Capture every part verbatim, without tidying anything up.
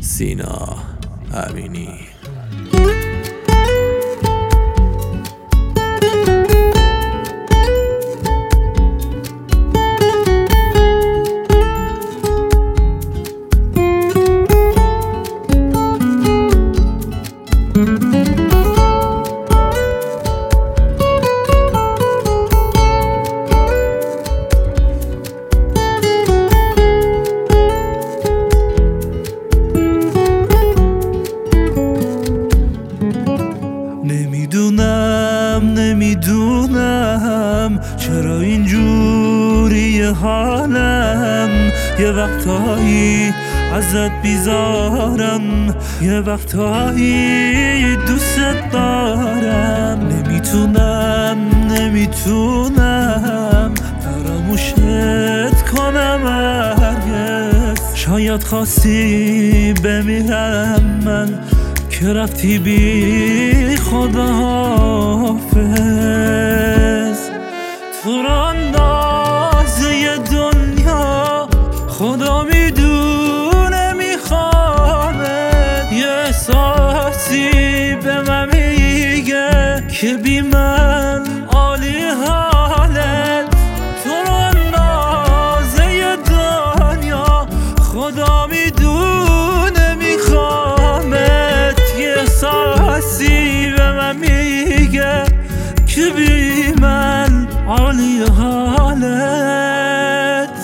سینا امینی. نمیدونم نمیدونم چرا اینجوری حالم، یه وقتایی ازت بیزارم، یه وقتایی دوست دارم. نمیتونم نمیتونم فراموشت کنم هرگز، شاید خواستی بمیرم من که رفتی بی خداحافظ. تو را اندازه دنیا خدا میدونه میخوامت، یه احساسی به من میگه که بی من عالی حالت. تو را اندازه دنیا خدا میدونه میخوامت، احساسی به من میگه که بی من عالی حالت.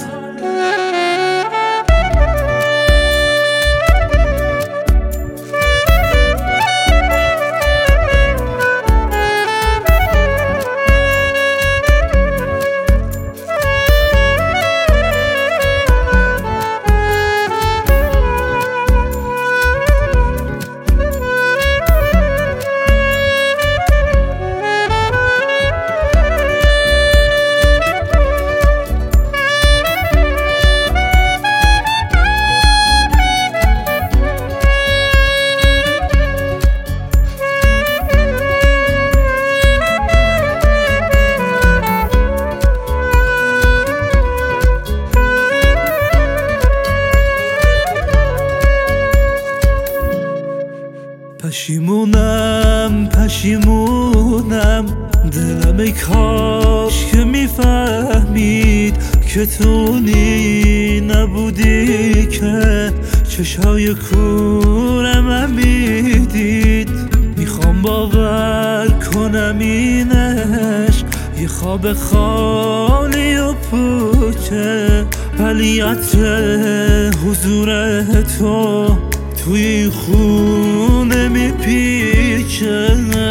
پشیمونم پشیمونم دلم، ای کاش که میفهمید که تونی نبودی که چشای کور من میدید. میخوام باور کنم اینش یه خواب خالی و پوچه، ولی عطر حضور تو توی خونه میپیچه.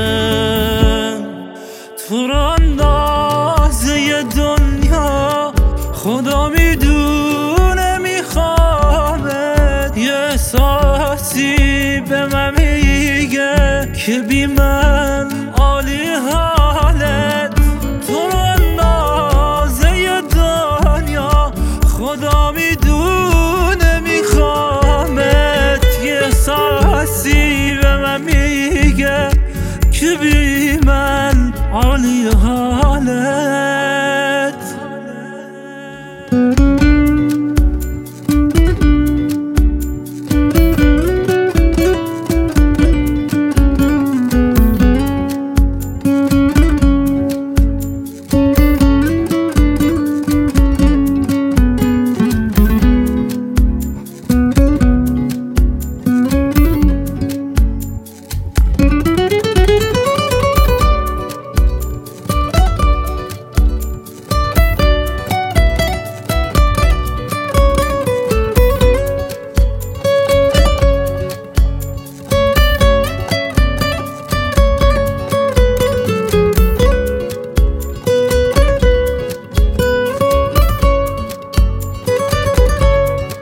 تو را اندازه دنیا خدا میدونه میخوامت، یه احساسی به من میگه که بی من عالی حالت. تو را اندازه دنیا خدا میدونه میخوامت، احساسی به من میگه که بی من عالی حالت.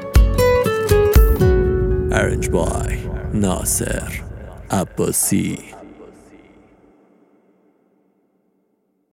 Arranged by ناصر عباسی.